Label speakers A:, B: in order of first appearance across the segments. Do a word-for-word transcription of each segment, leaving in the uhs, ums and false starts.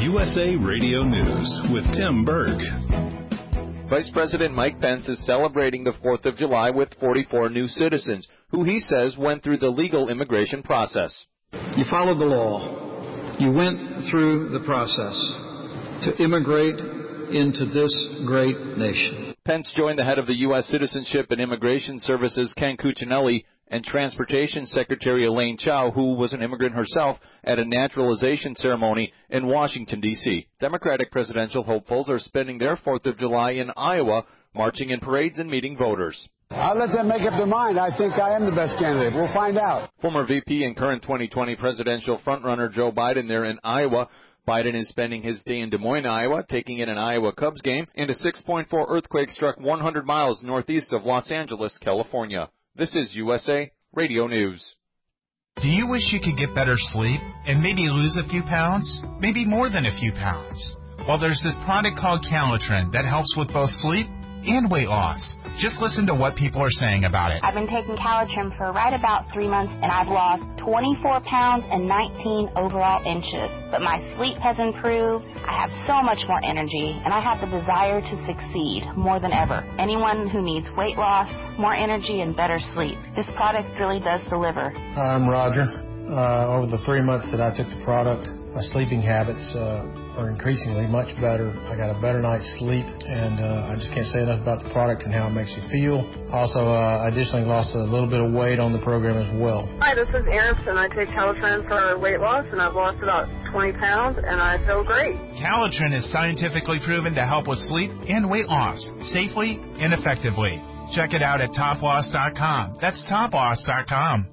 A: U S A Radio News with Tim Berg.
B: Vice President Mike Pence is celebrating the fourth of July with forty-four new citizens who he says went through the legal immigration process.
C: You followed the law. You went through the process to immigrate into this great nation.
B: Pence joined the head of the U S Citizenship and Immigration Services, Ken Cuccinelli, and Transportation Secretary Elaine Chao, who was an immigrant herself, at a naturalization ceremony in Washington, D C Democratic presidential hopefuls are spending their fourth of July in Iowa, marching in parades and meeting voters.
D: I'll let them make up their mind. I think I am the best candidate. We'll find out.
B: Former V P and current twenty twenty presidential frontrunner Joe Biden there in Iowa. Biden is spending his day in Des Moines, Iowa, taking in an Iowa Cubs game, and a six point four earthquake struck one hundred miles northeast of Los Angeles, California. This is U S A Radio News.
E: Do you wish you could get better sleep and maybe lose a few pounds? Maybe more than a few pounds? Well, there's this product called Calitrin that helps with both sleep and weight loss. Just listen to what people are saying about it.
F: I've been taking Calitrin for right about three months, and I've lost twenty-four pounds and nineteen overall inches. But my sleep has improved. I have so much more energy, and I have the desire to succeed more than ever. Anyone who needs weight loss, more energy, and better sleep, this product really does deliver.
G: Hi, I'm Roger. Uh, over the three months that I took the product, my sleeping habits uh, are increasingly much better. I got a better night's sleep, and uh, I just can't say enough about the product and how it makes you feel. Also, uh, I additionally lost a little bit of weight on the program as well.
H: Hi, this is Eris, and I take Calitrin for weight loss, and I've lost about twenty pounds, and I feel great.
E: Calitrin is scientifically proven to help with sleep and weight loss, safely and effectively. Check it out at top loss dot com. That's top loss dot com.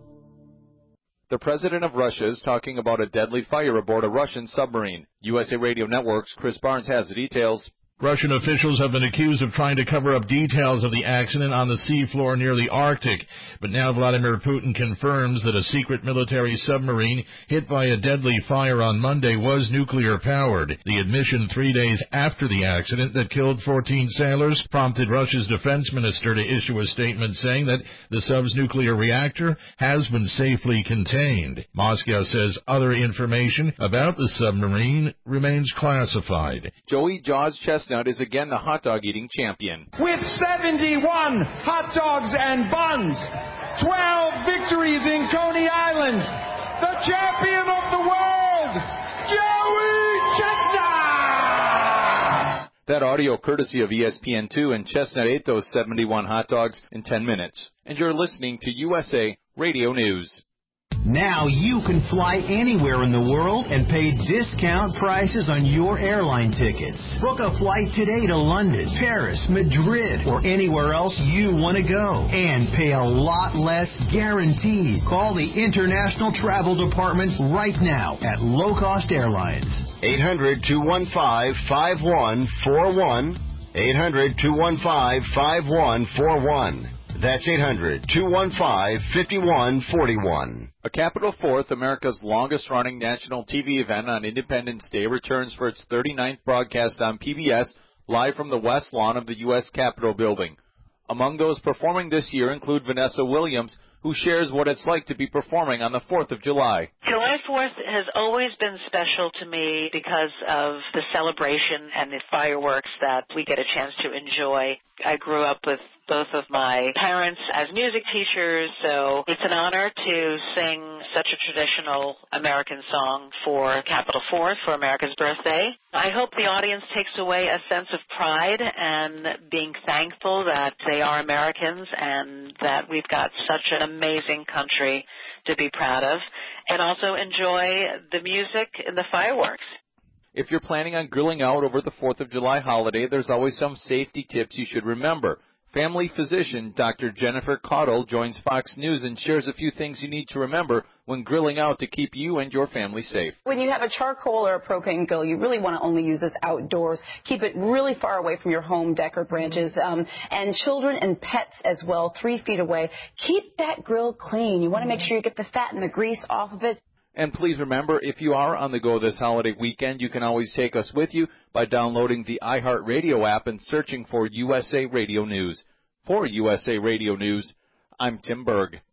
B: The president of Russia is talking about a deadly fire aboard a Russian submarine. U S A Radio Network's Chris Barnes has the details.
I: Russian officials have been accused of trying to cover up details of the accident on the seafloor near the Arctic. But now Vladimir Putin confirms that a secret military submarine hit by a deadly fire on Monday was nuclear-powered. The admission three days after the accident that killed fourteen sailors prompted Russia's defense minister to issue a statement saying that the sub's nuclear reactor has been safely contained. Moscow says other information about the submarine remains classified.
B: Joey Jaws Chestnut is again the hot dog eating champion.
J: With seventy-one hot dogs and buns, twelve victories in Coney Island, the champion of the world, Joey Chestnut!
B: That audio courtesy of E S P N two, and Chestnut ate those seventy-one hot dogs in ten minutes. And you're listening to U S A Radio News.
K: Now you can fly anywhere in the world and pay discount prices on your airline tickets. Book a flight today to London, Paris, Madrid, or anywhere else you want to go. And pay a lot less guaranteed. Call the International Travel Department right now at Low Cost Airlines.
L: eight hundred, two one five, five one four one. eight hundred, two one five, five one four one. That's eight hundred, two one five, five one four one.
B: A Capitol Fourth, America's longest-running national T V event on Independence Day, returns for its thirty-ninth broadcast on P B S, live from the West Lawn of the U S Capitol building. Among those performing this year include Vanessa Williams, who shares what it's like to be performing on the fourth of July.
M: July fourth has always been special to me because of the celebration and the fireworks that we get a chance to enjoy. I grew up with both of my parents as music teachers, so it's an honor to sing such a traditional American song for Capitol Fourth, for America's birthday. I hope the audience takes away a sense of pride and being thankful that they are Americans and that we've got such an amazing country to be proud of, and also enjoy the music and the fireworks.
B: If you're planning on grilling out over the fourth of July holiday, there's always some safety tips you should remember. Family physician Doctor Jennifer Caudill joins Fox News and shares a few things you need to remember when grilling out to keep you and your family safe.
N: When you have a charcoal or a propane grill, you really want to only use this outdoors. Keep it really far away from your home deck or branches, um, and children and pets as well, three feet away. Keep that grill clean. You want to make sure you get the fat and the grease off of it.
B: And please remember, if you are on the go this holiday weekend, you can always take us with you by downloading the iHeartRadio app and searching for U S A Radio News. For U S A Radio News, I'm Tim Berg.